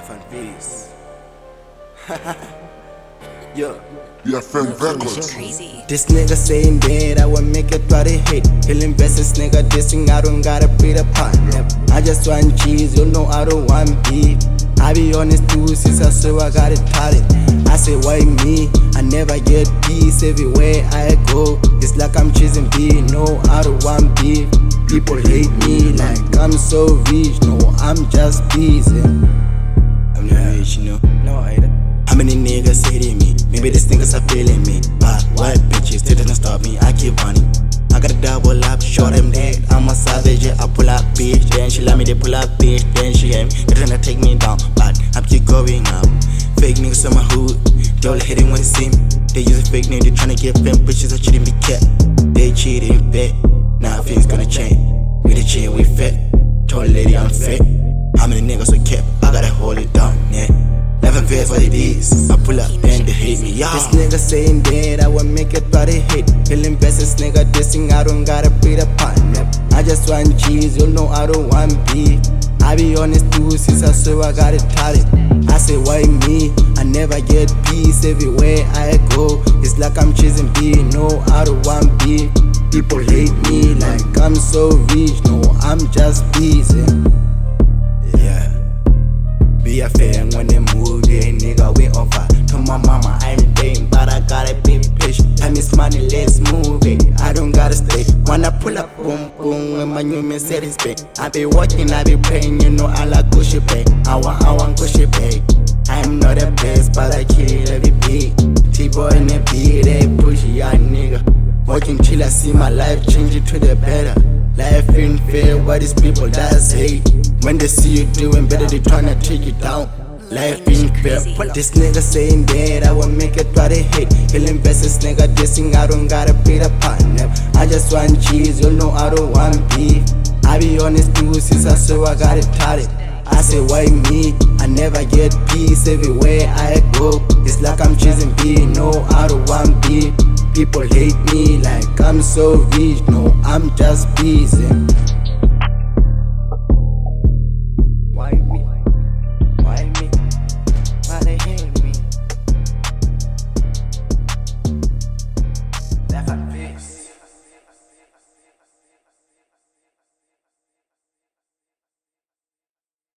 FNVs. Yeah. Yeah, FM Records. Crazy. This nigga saying that I will make it what they hate. He'll invest this nigga dissing, I don't gotta pay the partner. I just want cheese, you know I don't want beef. I be honest too, since I saw I got it tatted. I say why me? I never get peace everywhere I go. It's like I'm chasing beef, no I don't want beef. People hate me like I'm so rich, no I'm just busy. I'm not rich, you know. No, I don't. How many niggas hating me? Maybe these niggas are feeling me. But white bitches still doesn't stop me, I keep running. I gotta double up, show them dead. I'm a savage, yeah, I pull up bitch. Then she let me, they pull up bitch. Then she hate me, they're trying to take me down. But I'm keep going up. Fake niggas on my hood, they all hating when they see me. They use a fake name, they trying to get fame bitches that shouldn't be kept. They cheating fat, nothing's gonna change. We the chain, we fat. Told lady I'm fat. How many niggas we kept? I gotta hold it down, yeah. Never fear what it is. I pull up, then they hate me, yeah. This nigga saying that I will make it what they hate. He'll invest this nigga dissing, I don't gotta pay the partner. I just want cheese, you know I don't want beef. I be honest too, since I saw I got it tatted. I say why me? I never get peace everywhere I go. It's like I'm chasing beef, no I don't want beef. People hate me like I'm so rich, no I'm just busy. Yeah. Be a fan when they move, yeah, nigga, we on fire. To my mama, I'm paying, but I gotta be patient. Time is money, let's move it. I don't gotta stay. When I pull up, boom, boom, when my new Mercedes pay. I be working, I be praying, you know I like Gucci pay. I want Gucci pay. I'm not the best, but I kill every beat. T-boy in the beat, they pushy, yeah, nigga. Working till I see my life change it to the better. Life ain't fair, what these people does hate. When they see you doing better, they tryna take you down. Life ain't fair. This nigga saying that I will make it what they hate. He'll invest this nigga dissing, I don't gotta pay the partner. I just want cheese, you know I don't want beef. I be honest too, since I saw I got it tatted. I say why me? I never get peace everywhere I go. It's like I'm chasing beef, no I don't want beef. People hate me like I'm so rich, no I'm just busy.